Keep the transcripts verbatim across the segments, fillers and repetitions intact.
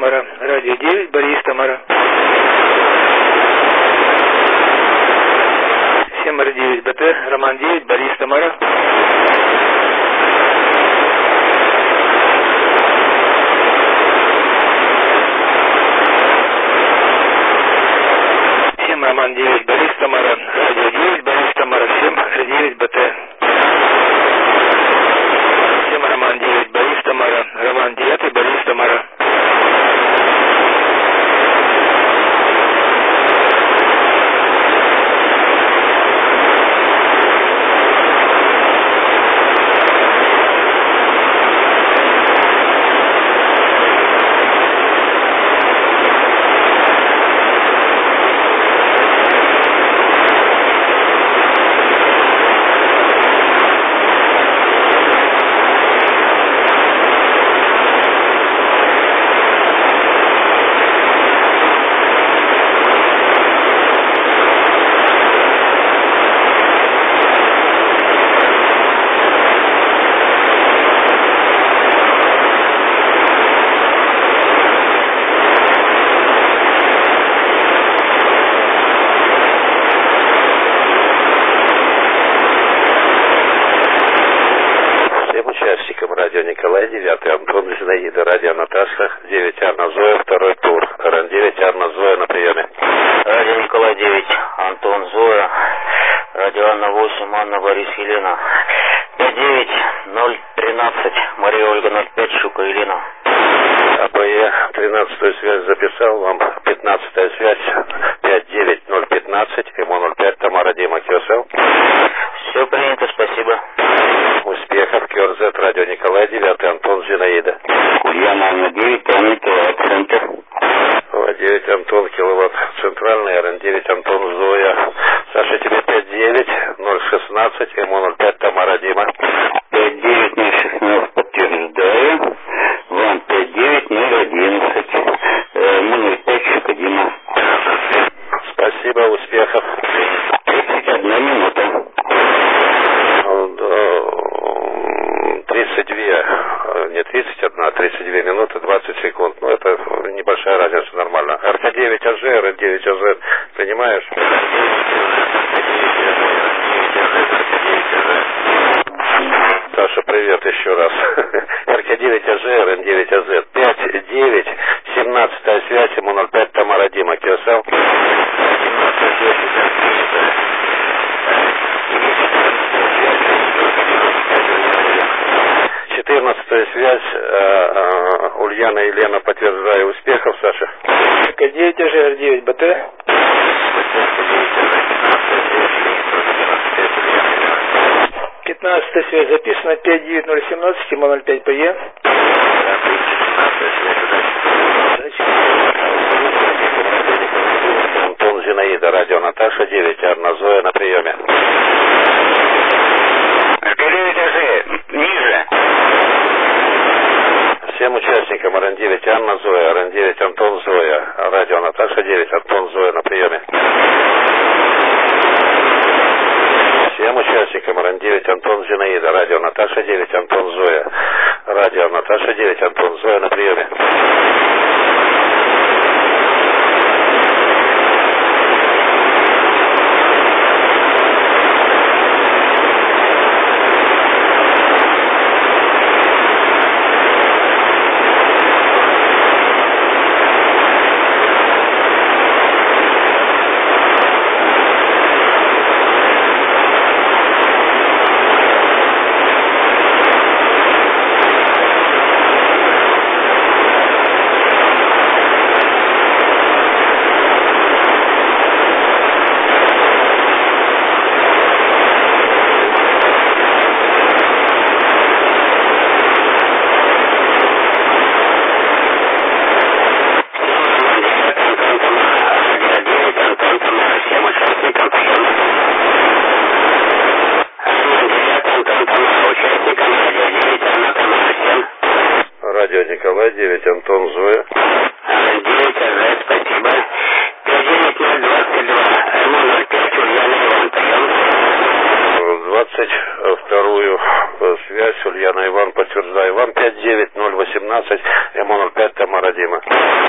Тамара. Радио девять, Борис, Тамара. Семь девять БТ, Роман девять, Борис, Тамара. Семь Роман девять, Борис, Тамара. Радио девять, Борис, Тамара. Семь девять БТ. Семь Роман девять, Борис, Тамара. Роман девять, Борис, Тамара. Радио Николай, девятый Антон, Зинаида, радио Наташа, девять Анна Зоя, второй тур, РН девять Анна Зоя на приеме. Радио Николай девять, Антон Зоя, радио Анна восемь, Анна Борис Елена, пять девять ноль тринадцать, Мария Ольга ноль пять, Щука Елена. АПЕ, тринадцатую связь записал, вам пятнадцатая связь, пять девять ноль пятнадцать, ЭМО ноль пять, Тамара Дима Кёсел. Все принято, спасибо. Успехов, КёРЗ, радио Николай, девятый Антон, Зинаида. Ульяна Анна девять, Анна киловатт, центр. девять Антон, киловатт, центральный, РН девять Антон, Зоя. Саша, тебе пять девять ноль шестнадцать, ЭМО ноль пять, Тамара Дима. пять девять ноль шестнадцать, подтверждаю. Вам пять девять ноль одиннадцать, ЭМО ноль пять, Щука Дима. Спасибо, успехов. тридцать одна минута. тридцать два, не тридцать один, а тридцать две минуты двадцать секунд. Ну, это небольшая разница, нормально. РК девять АЖ, РН девять АЖ, понимаешь? Саша, привет еще раз. РК девять АЖ, РН девять АЗ, пять девять, семнадцатая связь, ему ноль пять, Тамара Дима, Кёсел. четырнадцатая связь, э, э, Ульяна и Лена, подтверждаю, успехов, Саша. РК девять АЖ, Р девять БТ. пятнадцатая связь записана, пять девять ноль семнадцать, ЭМО ноль пять ПЕ. Антон, Зинаида, радио Наташа, девять, Анна Зоя на приеме. РК девять АЖ, ниже. Всем участникам РН девять Анна Зоя, РН девять Антон Зоя, радио Наташа девять, Антон Зоя на приеме. Всем участникам РН девять Антон Зинаида, радио Наташа девять, Антон Зоя, радио Наташа девять, Антон Зоя на приеме. Радио Николай девять, Антон Зоя. девять АЖ, спасибо. пять девять ноль двадцать два, ЭМО ноль пять, Ульяна Иван, прием. двадцать вторую связь, Ульяна Иван, подтверждаю. Вам пять девять ноль восемнадцать, ЭМО ноль пять, Тамара Дима.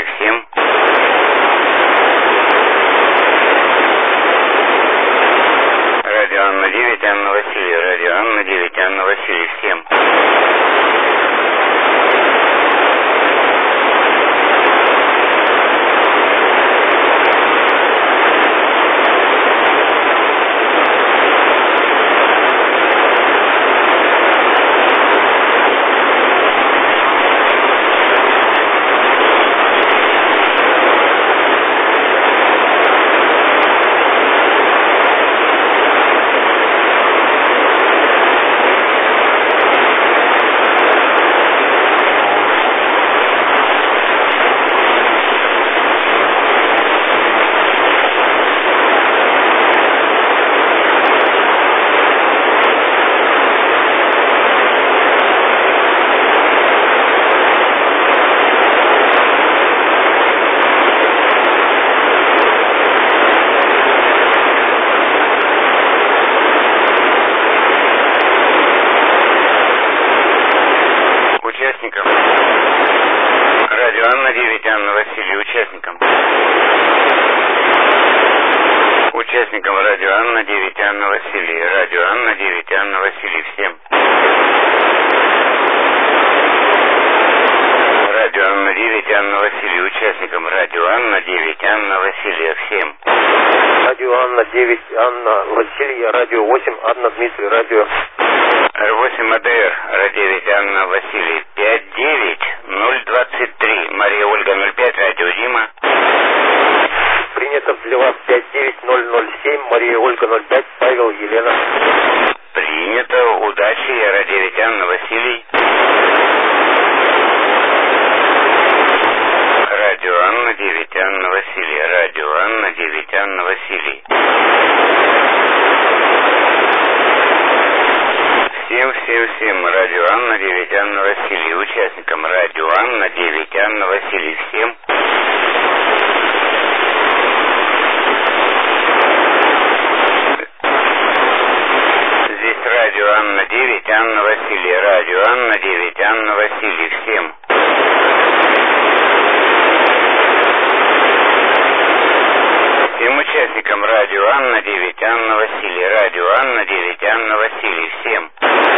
всем. Радио Анна девять, Анна Василий, радио Анна девять, Анна Василий, всем. Радио Анна девять, Анна Василий, участникам. Участникам радио Анна девять, Анна Василий, радио Анна девять, Анна Василий, всем. Радио Анна девять, Анна Василий, участникам радио Анна девять, Анна Василия, всем. Радио Анна девять, Анна Василия, радио восемь, Анна Дмитрий, радио Р восемь АДР, Р девять, Анна Василий, пять девять ноль двадцать три, Мария Ольга ноль пять, радио Дима. Принято для вас пять девять ноль ноль семь, Мария Ольга ноль пять, Павел, Елена. Принято, удачи, Р девять, Анна Василий. Радио Анна девять, Анна Василий, радио Анна девять, Анна Василий. Всем, всем, всем, радио Анна девять, Анна Василий, участникам радио Анна девять, Анна Василий, всем. Здесь радио Анна девять, Анна Василий, радио Анна девять, Анна Василий, всем. Всем участникам радио Анна девять, Анна Василий, радио Анна девять, Анна Василий, всем.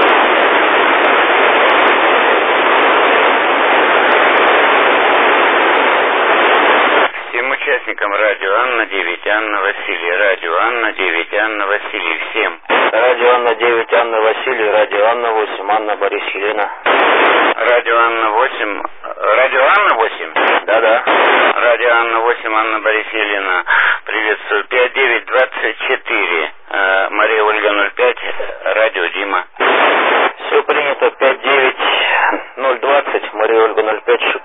Всем участникам радио Анна девять, Анна Василий, радио Анна девять, Анна Василий, всем. Радио Анна девять, Анна Василий, радио Анна восемь, Анна Борис Елена. Радио Анна восемь, радио Анна восемь? Да-да. Радио Анна восемь, Анна Борис Елена. Приветствую. пять девять двадцать четыре, Мария Ольга ноль пять, радио Дима. Все принято. пять девять ноль двадцать, Мария Ольга ноль пять.